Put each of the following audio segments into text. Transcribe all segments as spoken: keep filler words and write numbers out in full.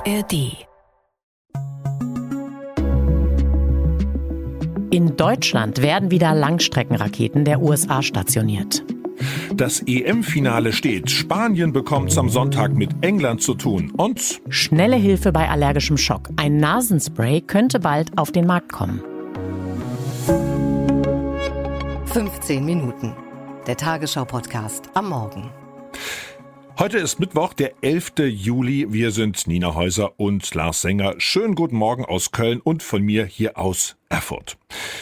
A R D. In Deutschland werden wieder Langstreckenraketen der U S A stationiert. Das E M-Finale steht. Spanien bekommt es am Sonntag mit England zu tun. Und schnelle Hilfe bei allergischem Schock. Ein Nasenspray könnte bald auf den Markt kommen. fünfzehn Minuten. Der Tagesschau-Podcast am Morgen. Heute ist Mittwoch, der elfte Juli. Wir sind Nina Häuser und Lars Sänger. Schönen guten Morgen aus Köln und von mir hier aus Erfurt.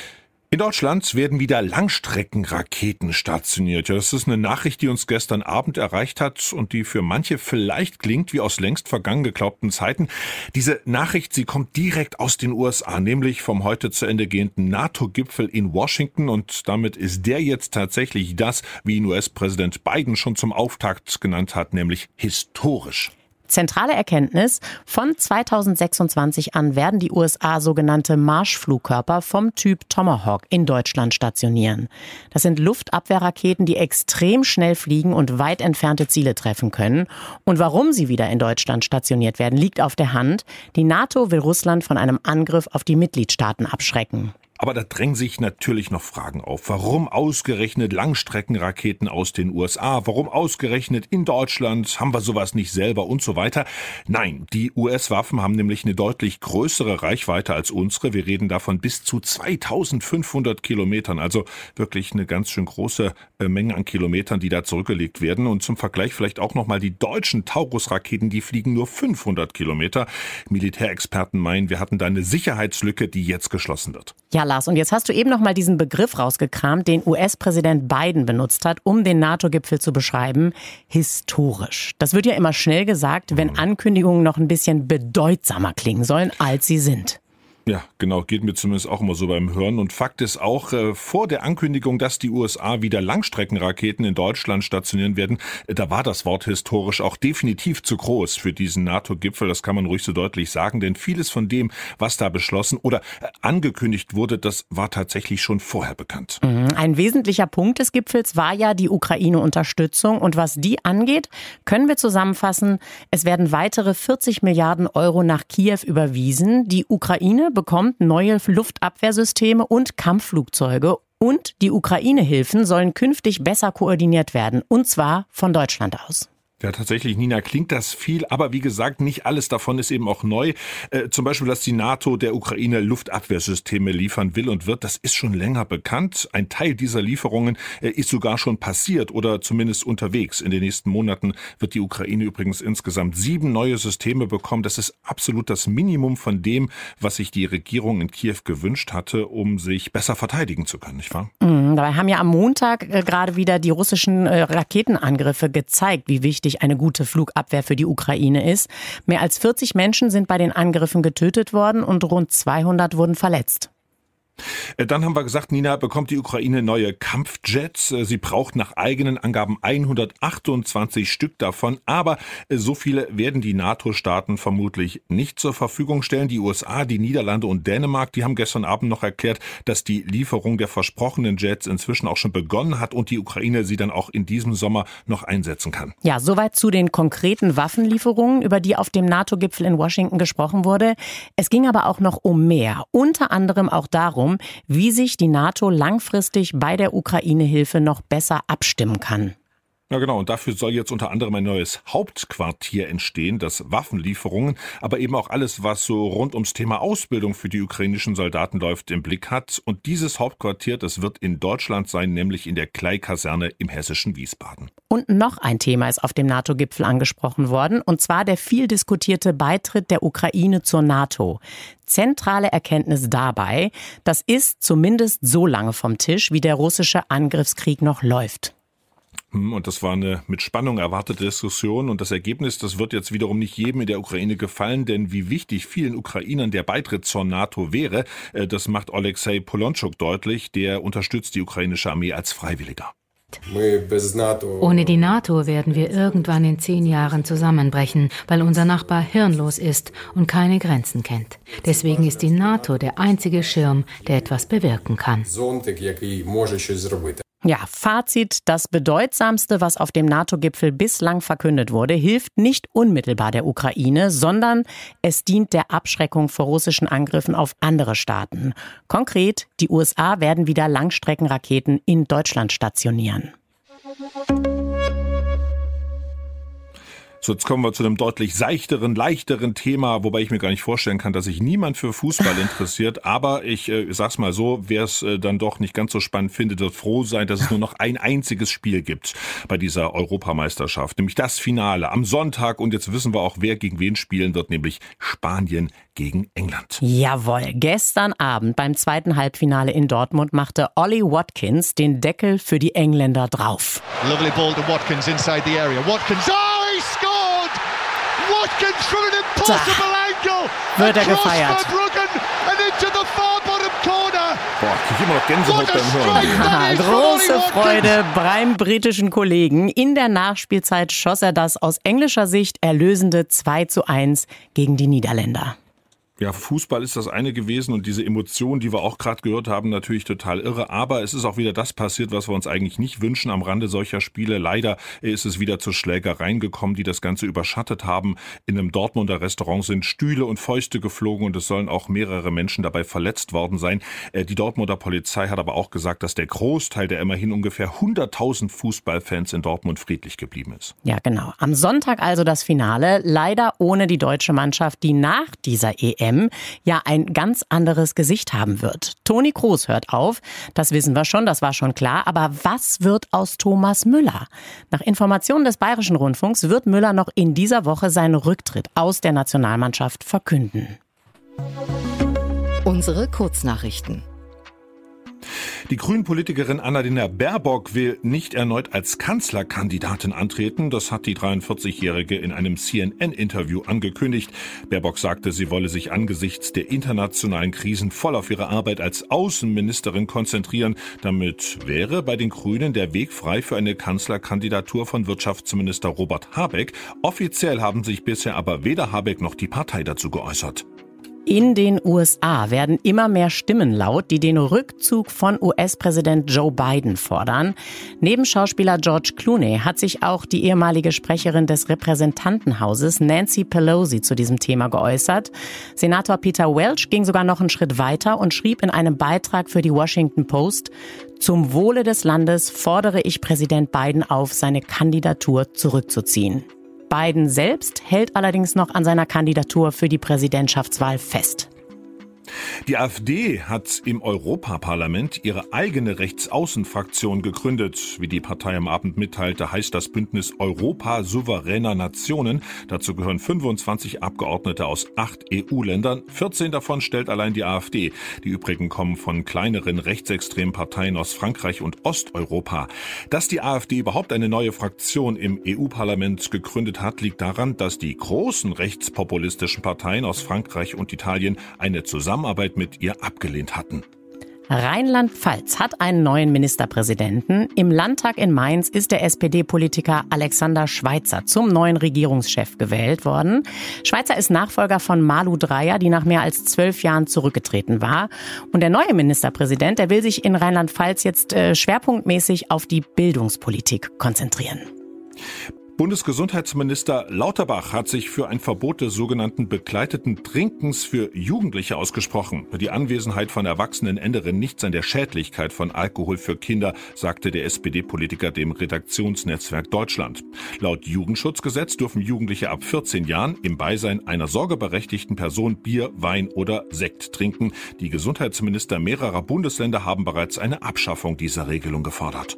In Deutschland werden wieder Langstreckenraketen stationiert. Ja, das ist eine Nachricht, die uns gestern Abend erreicht hat und die für manche vielleicht klingt wie aus längst vergangen geglaubten Zeiten. Diese Nachricht, sie kommt direkt aus den U S A, nämlich vom heute zu Ende gehenden NATO-Gipfel in Washington. Und damit ist der jetzt tatsächlich das, wie ihn U S-Präsident Biden schon zum Auftakt genannt hat, nämlich historisch. Zentrale Erkenntnis: Von zweitausendsechsundzwanzig an werden die U S A sogenannte Marschflugkörper vom Typ Tomahawk in Deutschland stationieren. Das sind Luftabwehrraketen, die extrem schnell fliegen und weit entfernte Ziele treffen können. Und warum sie wieder in Deutschland stationiert werden, liegt auf der Hand. Die NATO will Russland von einem Angriff auf die Mitgliedstaaten abschrecken. Aber da drängen sich natürlich noch Fragen auf. Warum ausgerechnet Langstreckenraketen aus den U S A? Warum ausgerechnet in Deutschland? Haben wir sowas nicht selber und so weiter? Nein, die U S-Waffen haben nämlich eine deutlich größere Reichweite als unsere. Wir reden davon bis zu zweitausendfünfhundert Kilometern. Also wirklich eine ganz schön große Menge an Kilometern, die da zurückgelegt werden. Und zum Vergleich vielleicht auch nochmal die deutschen Taurus-Raketen, die fliegen nur fünfhundert Kilometer. Militärexperten meinen, wir hatten da eine Sicherheitslücke, die jetzt geschlossen wird. Ja, Lars, und jetzt hast du eben noch mal diesen Begriff rausgekramt, den U S-Präsident Biden benutzt hat, um den NATO-Gipfel zu beschreiben: historisch. Das wird ja immer schnell gesagt, wenn Ankündigungen noch ein bisschen bedeutsamer klingen sollen, als sie sind. Ja, genau, geht mir zumindest auch immer so beim Hören. Und Fakt ist auch, äh, vor der Ankündigung, dass die U S A wieder Langstreckenraketen in Deutschland stationieren werden, äh, da war das Wort historisch auch definitiv zu groß für diesen NATO-Gipfel. Das kann man ruhig so deutlich sagen, denn vieles von dem, was da beschlossen oder äh, angekündigt wurde, das war tatsächlich schon vorher bekannt. Mhm. Ein wesentlicher Punkt des Gipfels war ja die Ukraine-Unterstützung. Und was die angeht, können wir zusammenfassen: Es werden weitere vierzig Milliarden Euro nach Kiew überwiesen. Die Ukraine bekommt neue Luftabwehrsysteme und Kampfflugzeuge. Und die Ukraine-Hilfen sollen künftig besser koordiniert werden. Und zwar von Deutschland aus. Ja, tatsächlich, Nina, klingt das viel, aber wie gesagt, nicht alles davon ist eben auch neu. Äh, zum Beispiel, dass die NATO der Ukraine Luftabwehrsysteme liefern will und wird, das ist schon länger bekannt. Ein Teil dieser Lieferungen äh, ist sogar schon passiert oder zumindest unterwegs. In den nächsten Monaten wird die Ukraine übrigens insgesamt sieben neue Systeme bekommen. Das ist absolut das Minimum von dem, was sich die Regierung in Kiew gewünscht hatte, um sich besser verteidigen zu können, nicht wahr? Mhm, dabei haben ja am Montag äh, gerade wieder die russischen äh, Raketenangriffe gezeigt, wie wichtig eine gute Flugabwehr für die Ukraine ist. Mehr als vierzig Menschen sind bei den Angriffen getötet worden und rund zweihundert wurden verletzt. Dann haben wir gesagt, Nina, bekommt die Ukraine neue Kampfjets. Sie braucht nach eigenen Angaben hundertachtundzwanzig Stück davon. Aber so viele werden die NATO-Staaten vermutlich nicht zur Verfügung stellen. Die U S A, die Niederlande und Dänemark, die haben gestern Abend noch erklärt, dass die Lieferung der versprochenen Jets inzwischen auch schon begonnen hat und die Ukraine sie dann auch in diesem Sommer noch einsetzen kann. Ja, soweit zu den konkreten Waffenlieferungen, über die auf dem NATO-Gipfel in Washington gesprochen wurde. Es ging aber auch noch um mehr. Unter anderem auch darum, wie sich die NATO langfristig bei der Ukraine-Hilfe noch besser abstimmen kann. Ja, genau. Und dafür soll jetzt unter anderem ein neues Hauptquartier entstehen, das Waffenlieferungen, aber eben auch alles, was so rund ums Thema Ausbildung für die ukrainischen Soldaten läuft, im Blick hat. Und dieses Hauptquartier, das wird in Deutschland sein, nämlich in der Kleikaserne im hessischen Wiesbaden. Und noch ein Thema ist auf dem NATO-Gipfel angesprochen worden, und zwar der viel diskutierte Beitritt der Ukraine zur NATO. Zentrale Erkenntnis dabei: Das ist zumindest so lange vom Tisch, wie der russische Angriffskrieg noch läuft. Und das war eine mit Spannung erwartete Diskussion. Und das Ergebnis, das wird jetzt wiederum nicht jedem in der Ukraine gefallen. Denn wie wichtig vielen Ukrainern der Beitritt zur NATO wäre, das macht Oleksij Polonschuk deutlich. Der unterstützt die ukrainische Armee als Freiwilliger. Ohne die NATO werden wir irgendwann in zehn Jahren zusammenbrechen, weil unser Nachbar hirnlos ist und keine Grenzen kennt. Deswegen ist die NATO der einzige Schirm, der etwas bewirken kann. Ja, Fazit: Das Bedeutsamste, was auf dem NATO-Gipfel bislang verkündet wurde, hilft nicht unmittelbar der Ukraine, sondern es dient der Abschreckung vor russischen Angriffen auf andere Staaten. Konkret, die U S A werden wieder Langstreckenraketen in Deutschland stationieren. So, jetzt kommen wir zu einem deutlich seichteren, leichteren Thema, wobei ich mir gar nicht vorstellen kann, dass sich niemand für Fußball interessiert. Aber ich äh, sag's mal so, wer es äh, dann doch nicht ganz so spannend findet, wird froh sein, dass es nur noch ein einziges Spiel gibt bei dieser Europameisterschaft, nämlich das Finale am Sonntag. Und jetzt wissen wir auch, wer gegen wen spielen wird, nämlich Spanien gegen England. Jawohl, gestern Abend beim zweiten Halbfinale in Dortmund machte Ollie Watkins den Deckel für die Engländer drauf. Lovely ball to Watkins inside the area. Watkins, oh, he scored! Watkins from an impossible angle. Wird er gefeiert. And into the far bottom corner. Boah, ich kriege immer noch Gänsehaut beim Hören. Große Freude beim britischen Kollegen. In der Nachspielzeit schoss er das aus englischer Sicht erlösende zwei zu eins gegen die Niederländer. Ja, Fußball ist das eine gewesen und diese Emotionen, die wir auch gerade gehört haben, natürlich total irre. Aber es ist auch wieder das passiert, was wir uns eigentlich nicht wünschen am Rande solcher Spiele. Leider ist es wieder zu Schlägereien gekommen, die das Ganze überschattet haben. In einem Dortmunder Restaurant sind Stühle und Fäuste geflogen und es sollen auch mehrere Menschen dabei verletzt worden sein. Die Dortmunder Polizei hat aber auch gesagt, dass der Großteil der immerhin ungefähr hunderttausend Fußballfans in Dortmund friedlich geblieben ist. Ja, genau. Am Sonntag also das Finale. Leider ohne die deutsche Mannschaft, die nach dieser E M ja ein ganz anderes Gesicht haben wird. Toni Kroos hört auf, das wissen wir schon, das war schon klar. Aber was wird aus Thomas Müller? Nach Informationen des Bayerischen Rundfunks wird Müller noch in dieser Woche seinen Rücktritt aus der Nationalmannschaft verkünden. Unsere Kurznachrichten. Die Grünen-Politikerin Annalena Baerbock will nicht erneut als Kanzlerkandidatin antreten. Das hat die dreiundvierzigjährige in einem C N N-Interview angekündigt. Baerbock sagte, sie wolle sich angesichts der internationalen Krisen voll auf ihre Arbeit als Außenministerin konzentrieren. Damit wäre bei den Grünen der Weg frei für eine Kanzlerkandidatur von Wirtschaftsminister Robert Habeck. Offiziell haben sich bisher aber weder Habeck noch die Partei dazu geäußert. In den U S A werden immer mehr Stimmen laut, die den Rückzug von U S-Präsident Joe Biden fordern. Neben Schauspieler George Clooney hat sich auch die ehemalige Sprecherin des Repräsentantenhauses Nancy Pelosi zu diesem Thema geäußert. Senator Peter Welch ging sogar noch einen Schritt weiter und schrieb in einem Beitrag für die Washington Post: Zum Wohle des Landes fordere ich Präsident Biden auf, seine Kandidatur zurückzuziehen. Biden selbst hält allerdings noch an seiner Kandidatur für die Präsidentschaftswahl fest. Die AfD hat im Europaparlament ihre eigene Rechtsaußenfraktion gegründet. Wie die Partei am Abend mitteilte, heißt das Bündnis Europa souveräner Nationen. Dazu gehören fünfundzwanzig Abgeordnete aus acht E U-Ländern. vierzehn davon stellt allein die AfD. Die übrigen kommen von kleineren rechtsextremen Parteien aus Frankreich und Osteuropa. Dass die AfD überhaupt eine neue Fraktion im E U-Parlament gegründet hat, liegt daran, dass die großen rechtspopulistischen Parteien aus Frankreich und Italien eine Zusammenarbeit mit ihr abgelehnt hatten. Rheinland-Pfalz hat einen neuen Ministerpräsidenten. Im Landtag in Mainz ist der S P D-Politiker Alexander Schweitzer zum neuen Regierungschef gewählt worden. Schweitzer ist Nachfolger von Malu Dreyer, die nach mehr als zwölf Jahren zurückgetreten war. Und der neue Ministerpräsident, der will sich in Rheinland-Pfalz jetzt äh, schwerpunktmäßig auf die Bildungspolitik konzentrieren. Bundesgesundheitsminister Lauterbach hat sich für ein Verbot des sogenannten begleiteten Trinkens für Jugendliche ausgesprochen. Die Anwesenheit von Erwachsenen ändere nichts an der Schädlichkeit von Alkohol für Kinder, sagte der S P D-Politiker dem Redaktionsnetzwerk Deutschland. Laut Jugendschutzgesetz dürfen Jugendliche ab vierzehn Jahren im Beisein einer sorgeberechtigten Person Bier, Wein oder Sekt trinken. Die Gesundheitsminister mehrerer Bundesländer haben bereits eine Abschaffung dieser Regelung gefordert.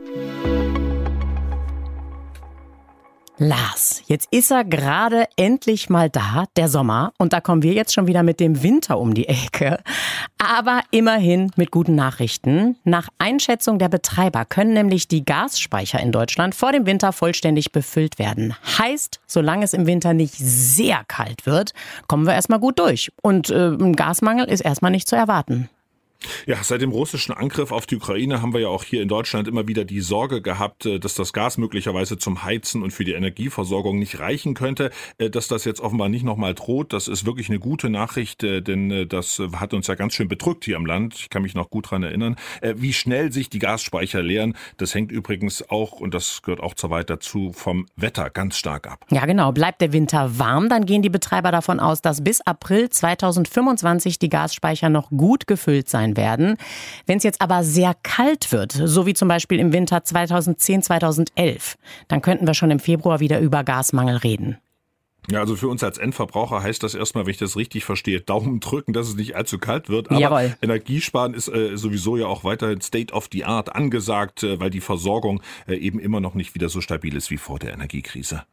Lars, jetzt ist er gerade endlich mal da, der Sommer. Und da kommen wir jetzt schon wieder mit dem Winter um die Ecke. Aber immerhin mit guten Nachrichten. Nach Einschätzung der Betreiber können nämlich die Gasspeicher in Deutschland vor dem Winter vollständig befüllt werden. Heißt, solange es im Winter nicht sehr kalt wird, kommen wir erstmal gut durch. Und äh, ein Gasmangel ist erstmal nicht zu erwarten. Ja, seit dem russischen Angriff auf die Ukraine haben wir ja auch hier in Deutschland immer wieder die Sorge gehabt, dass das Gas möglicherweise zum Heizen und für die Energieversorgung nicht reichen könnte. Dass das jetzt offenbar nicht nochmal droht, das ist wirklich eine gute Nachricht, denn das hat uns ja ganz schön bedrückt hier im Land. Ich kann mich noch gut dran erinnern. Wie schnell sich die Gasspeicher leeren, das hängt übrigens auch, und das gehört auch zur Wahrheit dazu, vom Wetter ganz stark ab. Ja, genau. Bleibt der Winter warm, dann gehen die Betreiber davon aus, dass bis April zweitausendfünfundzwanzig die Gasspeicher noch gut gefüllt sein werden. Wenn es jetzt aber sehr kalt wird, so wie zum Beispiel im Winter zweitausendzehn, zweitausendelf, dann könnten wir schon im Februar wieder über Gasmangel reden. Ja, also für uns als Endverbraucher heißt das erstmal, wenn ich das richtig verstehe, Daumen drücken, dass es nicht allzu kalt wird. Aber Jawohl. Energiesparen ist äh, sowieso ja auch weiterhin State of the Art angesagt, äh, weil die Versorgung äh, eben immer noch nicht wieder so stabil ist wie vor der Energiekrise.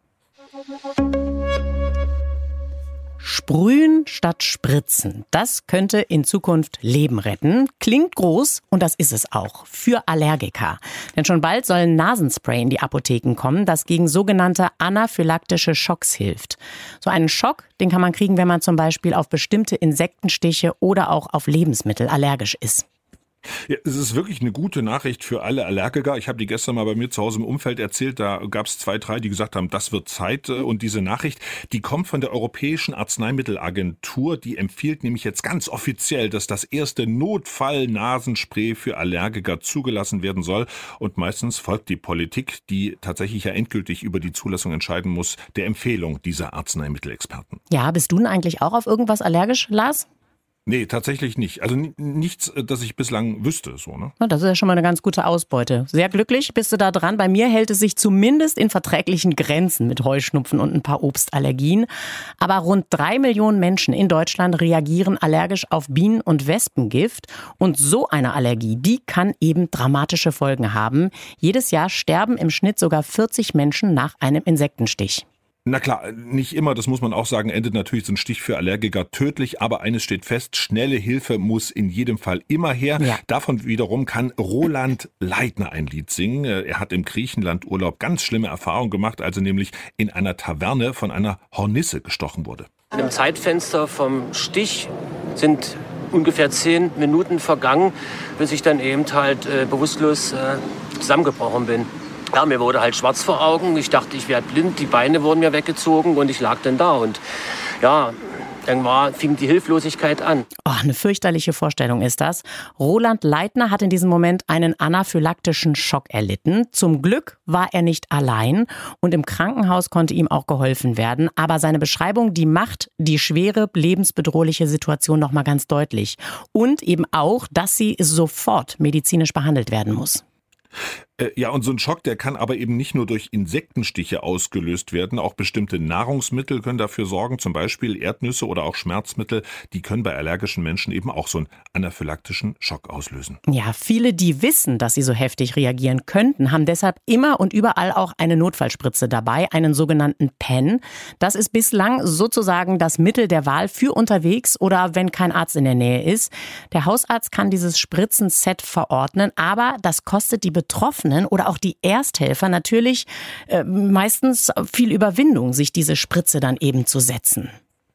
Sprühen statt Spritzen, das könnte in Zukunft Leben retten. Klingt groß und das ist es auch für Allergiker. Denn schon bald soll ein Nasenspray in die Apotheken kommen, das gegen sogenannte anaphylaktische Schocks hilft. So einen Schock, den kann man kriegen, wenn man zum Beispiel auf bestimmte Insektenstiche oder auch auf Lebensmittel allergisch ist. Ja, es ist wirklich eine gute Nachricht für alle Allergiker. Ich habe die gestern mal bei mir zu Hause im Umfeld erzählt. Da gab es zwei, drei, die gesagt haben, das wird Zeit. Und diese Nachricht, die kommt von der Europäischen Arzneimittelagentur. Die empfiehlt nämlich jetzt ganz offiziell, dass das erste Notfall-Nasenspray für Allergiker zugelassen werden soll. Und meistens folgt die Politik, die tatsächlich ja endgültig über die Zulassung entscheiden muss, der Empfehlung dieser Arzneimittelexperten. Ja, bist du denn eigentlich auch auf irgendwas allergisch, Lars? Nee, tatsächlich nicht. Also nichts, das ich bislang wüsste. So, ne? Na, das ist ja schon mal eine ganz gute Ausbeute. Sehr glücklich bist du da dran. Bei mir hält es sich zumindest in verträglichen Grenzen mit Heuschnupfen und ein paar Obstallergien. Aber rund drei Millionen Menschen in Deutschland reagieren allergisch auf Bienen- und Wespengift. Und so eine Allergie, die kann eben dramatische Folgen haben. Jedes Jahr sterben im Schnitt sogar vierzig Menschen nach einem Insektenstich. Na klar, nicht immer, das muss man auch sagen, endet natürlich so ein Stich für Allergiker tödlich, aber eines steht fest, schnelle Hilfe muss in jedem Fall immer her. Ja. Davon wiederum kann Roland Leitner ein Lied singen. Er hat im Griechenland Urlaub ganz schlimme Erfahrungen gemacht, als er nämlich in einer Taverne von einer Hornisse gestochen wurde. Im Zeitfenster vom Stich sind ungefähr zehn Minuten vergangen, bis ich dann eben halt äh, bewusstlos äh, zusammengebrochen bin. Ja, mir wurde halt schwarz vor Augen. Ich dachte, ich werde blind. Die Beine wurden mir weggezogen und ich lag dann da. Und ja, dann war, fing die Hilflosigkeit an. Oh, eine fürchterliche Vorstellung ist das. Roland Leitner hat in diesem Moment einen anaphylaktischen Schock erlitten. Zum Glück war er nicht allein und im Krankenhaus konnte ihm auch geholfen werden. Aber seine Beschreibung, die macht die schwere, lebensbedrohliche Situation noch mal ganz deutlich. Und eben auch, dass sie sofort medizinisch behandelt werden muss. Ja, und so ein Schock, der kann aber eben nicht nur durch Insektenstiche ausgelöst werden. Auch bestimmte Nahrungsmittel können dafür sorgen, zum Beispiel Erdnüsse oder auch Schmerzmittel. Die können bei allergischen Menschen eben auch so einen anaphylaktischen Schock auslösen. Ja, viele, die wissen, dass sie so heftig reagieren könnten, haben deshalb immer und überall auch eine Notfallspritze dabei, einen sogenannten Pen. Das ist bislang sozusagen das Mittel der Wahl für unterwegs oder wenn kein Arzt in der Nähe ist. Der Hausarzt kann dieses Spritzenset verordnen, aber das kostet die Betroffenen oder auch die Ersthelfer natürlich äh, meistens viel Überwindung, sich diese Spritze dann eben zu setzen.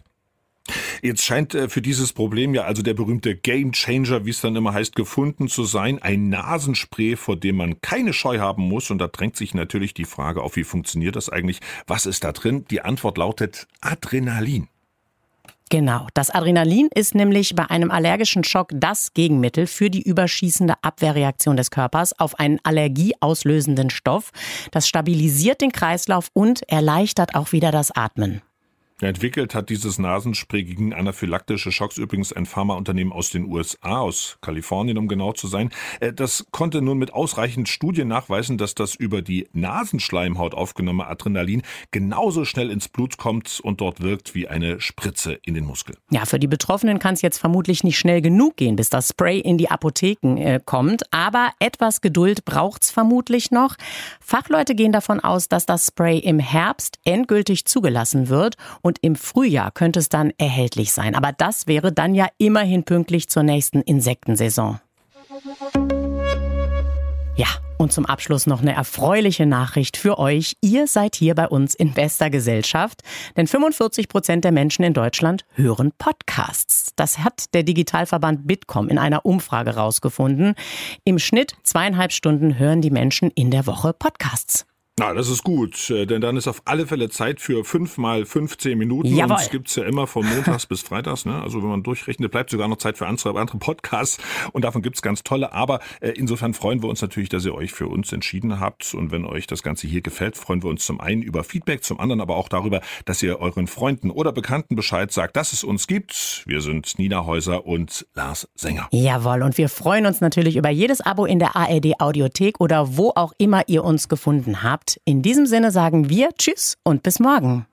Jetzt scheint äh, für dieses Problem ja also der berühmte Gamechanger, wie es dann immer heißt, gefunden zu sein. Ein Nasenspray, vor dem man keine Scheu haben muss. Und da drängt sich natürlich die Frage auf, wie funktioniert das eigentlich? Was ist da drin? Die Antwort lautet Adrenalin. Genau, das Adrenalin ist nämlich bei einem allergischen Schock das Gegenmittel für die überschießende Abwehrreaktion des Körpers auf einen allergieauslösenden Stoff. Das stabilisiert den Kreislauf und erleichtert auch wieder das Atmen. Entwickelt hat dieses Nasenspray gegen anaphylaktische Schocks übrigens ein Pharmaunternehmen aus den U S A, aus Kalifornien, um genau zu sein. Das konnte nun mit ausreichend Studien nachweisen, dass das über die Nasenschleimhaut aufgenommene Adrenalin genauso schnell ins Blut kommt und dort wirkt wie eine Spritze in den Muskel. Ja, für die Betroffenen kann es jetzt vermutlich nicht schnell genug gehen, bis das Spray in die Apotheken äh, kommt. Aber etwas Geduld braucht's vermutlich noch. Fachleute gehen davon aus, dass das Spray im Herbst endgültig zugelassen wird. Und im Frühjahr könnte es dann erhältlich sein. Aber das wäre dann ja immerhin pünktlich zur nächsten Insektensaison. Ja, und zum Abschluss noch eine erfreuliche Nachricht für euch. Ihr seid hier bei uns in bester Gesellschaft, denn fünfundvierzig Prozent der Menschen in Deutschland hören Podcasts. Das hat der Digitalverband Bitkom in einer Umfrage rausgefunden. Im Schnitt zweieinhalb Stunden hören die Menschen in der Woche Podcasts. Na, das ist gut, denn dann ist auf alle Fälle Zeit für fünf mal fünfzehn Minuten. Jawohl. Und es gibt's ja immer von montags bis freitags. Ne? Also wenn man durchrechnet, bleibt sogar noch Zeit für andere, andere Podcasts. Und davon gibt's ganz tolle. Aber äh, insofern freuen wir uns natürlich, dass ihr euch für uns entschieden habt. Und wenn euch das Ganze hier gefällt, freuen wir uns zum einen über Feedback, zum anderen aber auch darüber, dass ihr euren Freunden oder Bekannten Bescheid sagt, dass es uns gibt. Wir sind Nina Häuser und Lars Sänger. Jawohl, und wir freuen uns natürlich über jedes Abo in der A R D Audiothek oder wo auch immer ihr uns gefunden habt. In diesem Sinne sagen wir Tschüss und bis morgen.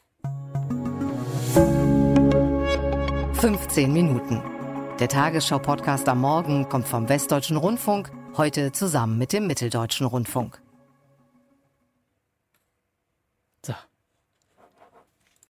fünfzehn Minuten. Der Tagesschau-Podcast am Morgen kommt vom Westdeutschen Rundfunk, heute zusammen mit dem Mitteldeutschen Rundfunk.